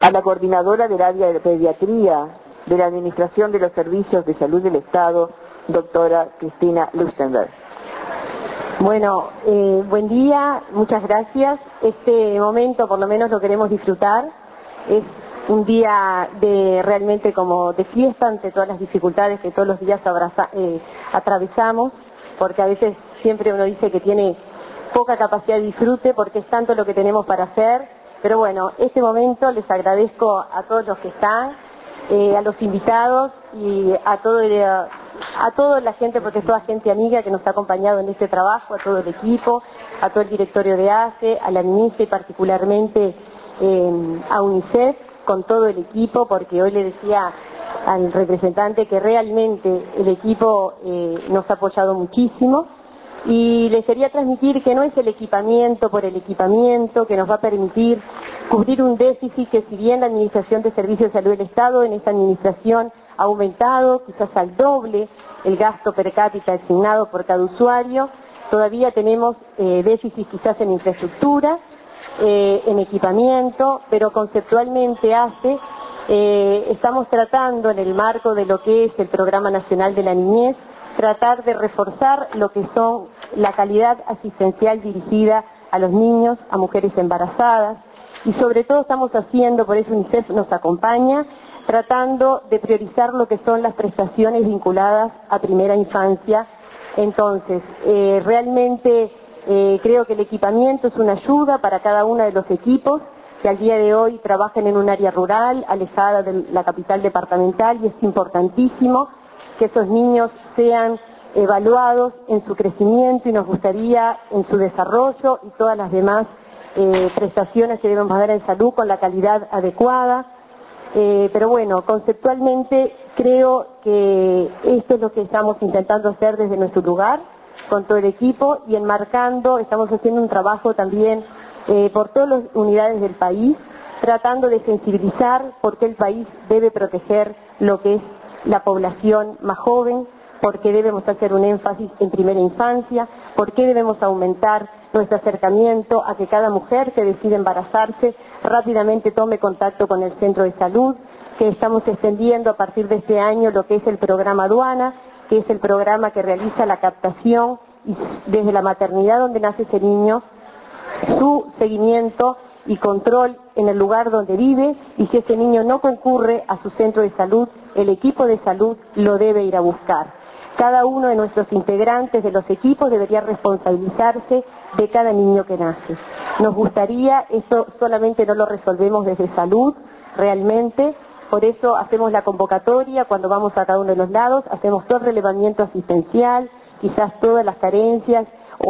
a la coordinadora del área de pediatría de la Administración de los Servicios de Salud del Estado, doctora Cristina Lustenberg. Bueno, buen día, muchas gracias. Este momento por lo menos lo queremos disfrutar. Es un día realmente como de fiesta ante todas las dificultades que todos los días atravesamos, porque a veces siempre uno dice que tiene poca capacidad de disfrute porque es tanto lo que tenemos para hacer. Pero bueno, este momento les agradezco a todos los que están, a los invitados y a toda la gente, porque es toda gente amiga que nos ha acompañado en este trabajo, a todo el equipo, a todo el directorio de ACE, a la ministra y particularmente a UNICEF, con todo el equipo, porque hoy le decía al representante que realmente el equipo nos ha apoyado muchísimo. Y les quería transmitir que no es el equipamiento por el equipamiento que nos va a permitir cubrir un déficit que, si bien la Administración de Servicios de Salud del Estado en esta administración ha aumentado quizás al doble el gasto per cápita asignado por cada usuario, todavía tenemos déficit quizás en infraestructura, en equipamiento, pero conceptualmente estamos tratando en el marco de lo que es el Programa Nacional de la Niñez, tratar de reforzar lo que son la calidad asistencial dirigida a los niños, a mujeres embarazadas, y sobre todo estamos haciendo, por eso UNICEF nos acompaña, tratando de priorizar lo que son las prestaciones vinculadas a primera infancia. Entonces, realmente creo que el equipamiento es una ayuda para cada uno de los equipos que al día de hoy trabajan en un área rural, alejada de la capital departamental, y es importantísimo que esos niños sean evaluados en su crecimiento y nos gustaría en su desarrollo y todas las demás prestaciones que debemos dar en salud con la calidad adecuada. Pero bueno, conceptualmente creo que esto es lo que estamos intentando hacer desde nuestro lugar, con todo el equipo, y enmarcando, estamos haciendo un trabajo también por todas las unidades del país, tratando de sensibilizar por qué el país debe proteger lo que es la población más joven, por qué debemos hacer un énfasis en primera infancia, por qué debemos aumentar nuestro acercamiento a que cada mujer que decide embarazarse rápidamente tome contacto con el centro de salud, que estamos extendiendo a partir de este año lo que es el programa Aduana, que es el programa que realiza la captación y desde la maternidad donde nace ese niño, su seguimiento y control en el lugar donde vive, y si ese niño no concurre a su centro de salud, el equipo de salud lo debe ir a buscar. Cada uno de nuestros integrantes de los equipos debería responsabilizarse de cada niño que nace. Nos gustaría, esto solamente no lo resolvemos desde salud, realmente, por eso hacemos la convocatoria cuando vamos a cada uno de los lados, hacemos todo el relevamiento asistencial, quizás todas las carencias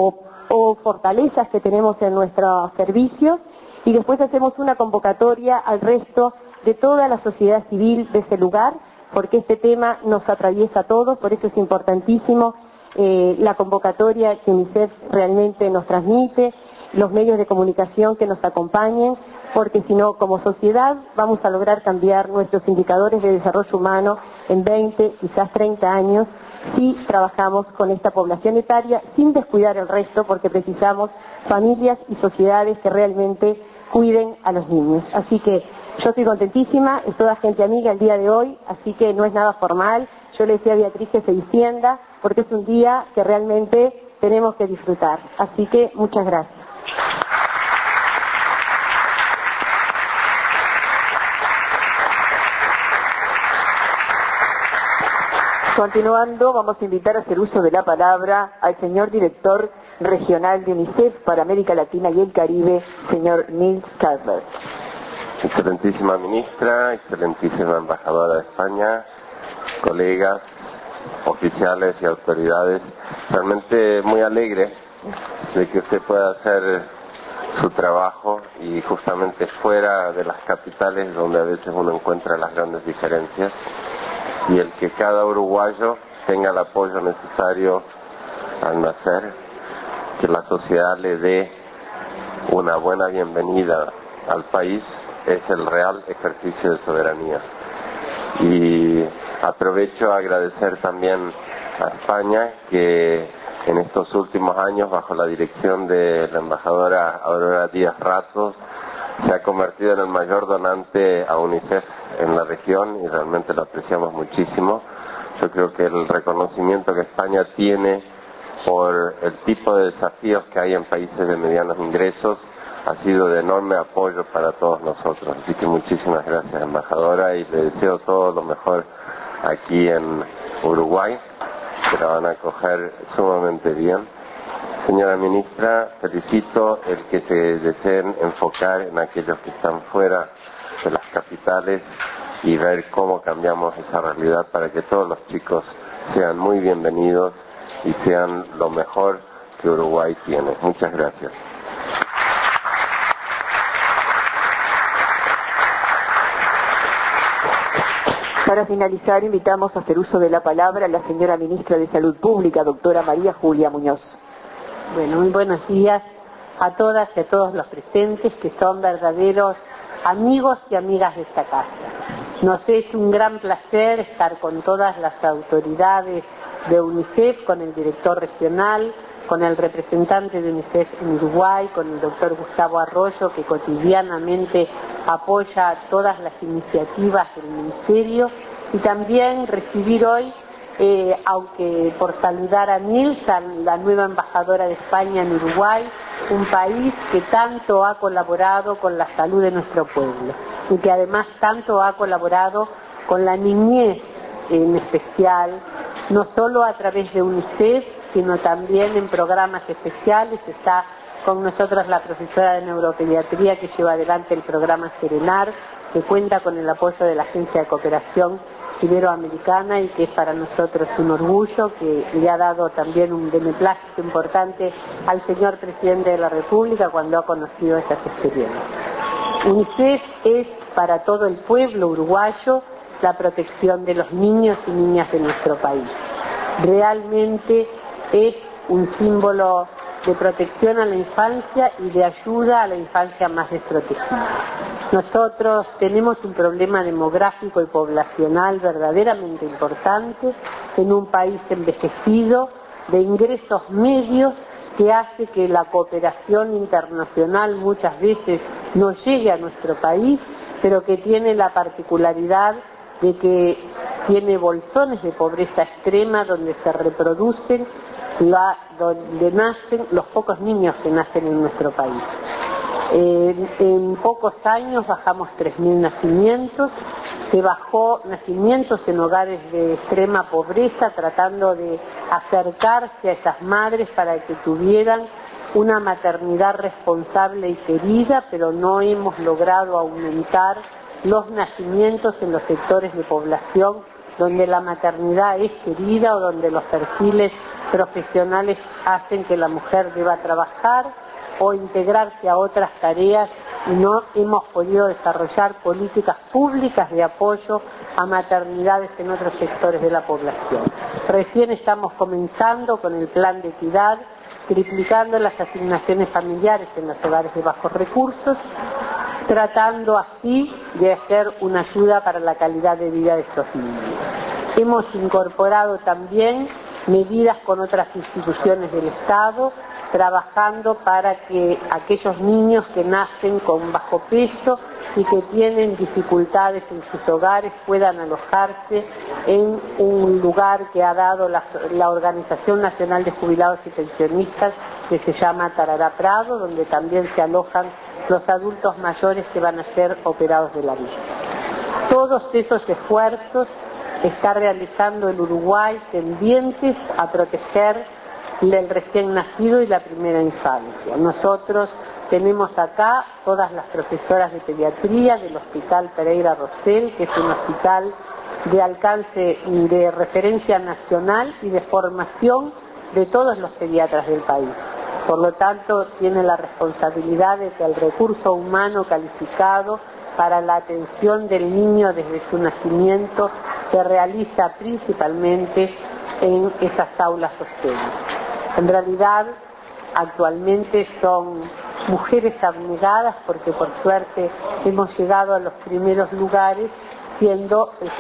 o fortalezas que tenemos en nuestros servicios, y después hacemos una convocatoria al resto de toda la sociedad civil de ese lugar, porque este tema nos atraviesa a todos, por eso es importantísimo la convocatoria que UNICEF realmente nos transmite, los medios de comunicación que nos acompañen, porque si no, como sociedad, vamos a lograr cambiar nuestros indicadores de desarrollo humano en 20, quizás 30 años, si trabajamos con esta población etaria sin descuidar el resto, porque precisamos familias y sociedades que realmente cuiden a los niños. Así que yo estoy contentísima, es toda gente amiga el día de hoy, así que no es nada formal. Yo le decía a Beatriz que se distienda, porque es un día que realmente tenemos que disfrutar. Así que muchas gracias. Continuando, vamos a invitar a hacer uso de la palabra al señor director regional de UNICEF para América Latina y el Caribe, señor Nils Kadler. Excelentísima ministra, excelentísima embajadora de España, colegas, oficiales y autoridades, realmente muy alegre de que usted pueda hacer su trabajo y justamente fuera de las capitales donde a veces uno encuentra las grandes diferencias, y el que cada uruguayo tenga el apoyo necesario al nacer, que la sociedad le dé una buena bienvenida al país, es el real ejercicio de soberanía. Y aprovecho a agradecer también a España que en estos últimos años, bajo la dirección de la embajadora Aurora Díaz Ratos, se ha convertido en el mayor donante a UNICEF en la región y realmente lo apreciamos muchísimo. Yo creo que el reconocimiento que España tiene por el tipo de desafíos que hay en países de medianos ingresos ha sido de enorme apoyo para todos nosotros. Así que muchísimas gracias, embajadora, y le deseo todo lo mejor aquí en Uruguay, que la van a acoger sumamente bien. Señora ministra, felicito el que se deseen enfocar en aquellos que están fuera de las capitales y ver cómo cambiamos esa realidad para que todos los chicos sean muy bienvenidos y sean lo mejor que Uruguay tiene. Muchas gracias. Para finalizar, invitamos a hacer uso de la palabra a la señora ministra de Salud Pública, doctora María Julia Muñoz. Bueno, muy buenos días a todas y a todos los presentes, que son verdaderos amigos y amigas de esta casa. Nos es un gran placer estar con todas las autoridades de UNICEF, con el director regional, con el representante de UNICEF en Uruguay, con el doctor Gustavo Arroyo, que cotidianamente apoya todas las iniciativas del Ministerio, y también recibir hoy, aunque por saludar a Nilsa, la nueva embajadora de España en Uruguay, un país que tanto ha colaborado con la salud de nuestro pueblo y que además tanto ha colaborado con la niñez en especial, no solo a través de UNICEF, sino también en programas especiales. Está con nosotros la profesora de neuropediatría que lleva adelante el programa Serenar, que cuenta con el apoyo de la Agencia de Cooperación Iberoamericana y que es para nosotros un orgullo, que le ha dado también un beneplácito importante al señor presidente de la República cuando ha conocido esas experiencias. UNICEF es para todo el pueblo uruguayo la protección de los niños y niñas de nuestro país. Realmente es un símbolo de protección a la infancia y de ayuda a la infancia más desprotegida. Nosotros tenemos un problema demográfico y poblacional verdaderamente importante en un país envejecido, de ingresos medios, que hace que la cooperación internacional muchas veces no llegue a nuestro país, pero que tiene la particularidad de que tiene bolsones de pobreza extrema donde se reproducen, donde nacen los pocos niños que nacen en nuestro país. En pocos años bajamos 3.000 nacimientos, se bajó nacimientos en hogares de extrema pobreza, tratando de acercarse a esas madres para que tuvieran una maternidad responsable y querida, pero no hemos logrado aumentar los nacimientos en los sectores de población donde la maternidad es querida o donde los perfiles profesionales hacen que la mujer deba trabajar o integrarse a otras tareas, y no hemos podido desarrollar políticas públicas de apoyo a maternidades en otros sectores de la población. Recién estamos comenzando con el plan de equidad, triplicando las asignaciones familiares en los hogares de bajos recursos, tratando así de hacer una ayuda para la calidad de vida de estos niños. Hemos incorporado también medidas con otras instituciones del Estado, trabajando para que aquellos niños que nacen con bajo peso y que tienen dificultades en sus hogares puedan alojarse en un lugar que ha dado la Organización Nacional de Jubilados y Pensionistas, que se llama Tarará Prado, donde también se alojan los adultos mayores que van a ser operados de la vista. Todos esos esfuerzos está realizando el Uruguay tendientes a proteger el recién nacido y la primera infancia. Nosotros tenemos acá todas las profesoras de pediatría del Hospital Pereira Rosell, que es un hospital de alcance de referencia nacional y de formación de todos los pediatras del país. Por lo tanto, tiene la responsabilidad de que el recurso humano calificado para la atención del niño desde su nacimiento se realiza principalmente en esas aulas hosteles. En realidad, actualmente son mujeres abnegadas porque por suerte hemos llegado a los primeros lugares, siendo el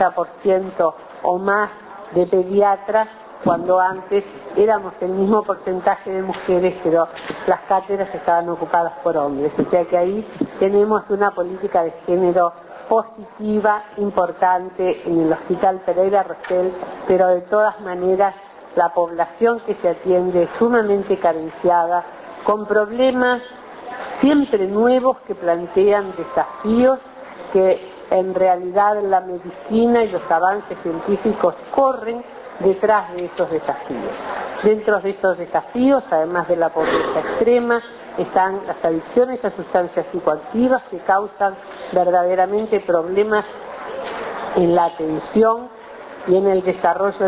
70% o más de pediatras, cuando antes éramos el mismo porcentaje de mujeres, pero las cátedras estaban ocupadas por hombres. O sea que ahí tenemos una política de género positiva, importante en el Hospital Pereira Rosell, pero de todas maneras la población que se atiende es sumamente carenciada, con problemas siempre nuevos que plantean desafíos que en realidad la medicina y los avances científicos corren detrás de esos desafíos. Dentro de estos desafíos, además de la pobreza extrema, están las adicciones a sustancias psicoactivas que causan verdaderamente problemas en la atención y en el desarrollo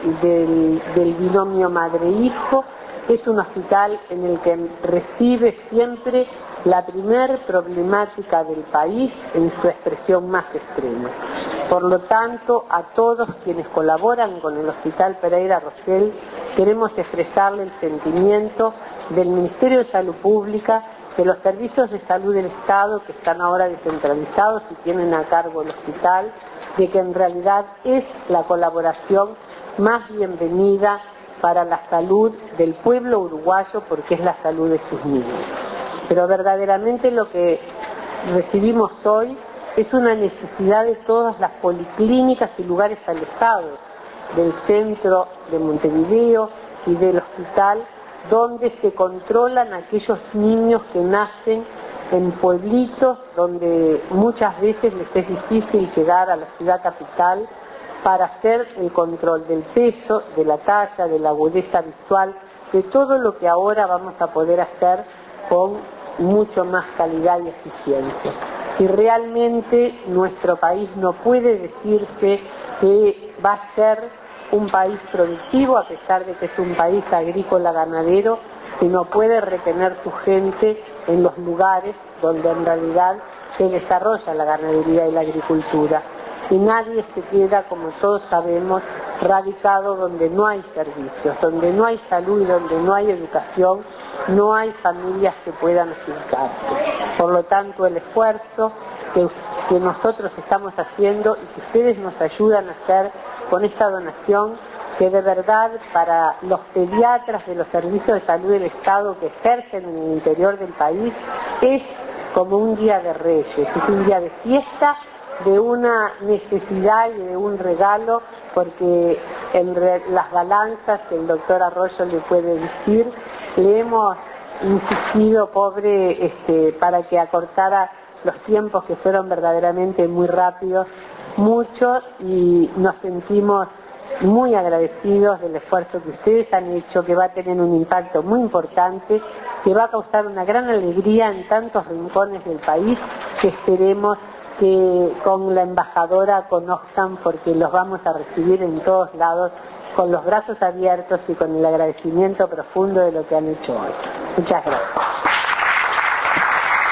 del binomio madre-hijo. Es un hospital en el que recibe siempre la primer problemática del país en su expresión más extrema. Por lo tanto, a todos quienes colaboran con el Hospital Pereira Rosell, queremos expresarle el sentimiento del Ministerio de Salud Pública, de los servicios de salud del Estado que están ahora descentralizados y tienen a cargo el hospital, de que en realidad es la colaboración más bienvenida para la salud del pueblo uruguayo, porque es la salud de sus niños. Pero verdaderamente lo que recibimos hoy es una necesidad de todas las policlínicas y lugares alejados del centro de Montevideo y del hospital, donde se controlan aquellos niños que nacen en pueblitos donde muchas veces les es difícil llegar a la ciudad capital para hacer el control del peso, de la talla, de la agudeza visual, de todo lo que ahora vamos a poder hacer con mucho más calidad y eficiencia. Y realmente nuestro país no puede decirse que va a ser un país productivo, a pesar de que es un país agrícola ganadero, si no puede retener su gente en los lugares donde en realidad se desarrolla la ganadería y la agricultura. Y nadie se queda, como todos sabemos, radicado donde no hay servicios, donde no hay salud y donde no hay educación, no hay familias que puedan afincarse. Por lo tanto, el esfuerzo que nosotros estamos haciendo y que ustedes nos ayudan a hacer con esta donación, que de verdad para los pediatras de los servicios de salud del Estado que ejercen en el interior del país, es como un día de Reyes, es un día de fiesta, de una necesidad y de un regalo, porque en las balanzas que el doctor Arroyo le puede decir, le hemos insistido, pobre, para que acortara los tiempos que fueron verdaderamente muy rápidos, mucho, y nos sentimos muy agradecidos del esfuerzo que ustedes han hecho, que va a tener un impacto muy importante, que va a causar una gran alegría en tantos rincones del país, que esperemos que con la embajadora conozcan, porque los vamos a recibir en todos lados con los brazos abiertos y con el agradecimiento profundo de lo que han hecho hoy. Muchas gracias.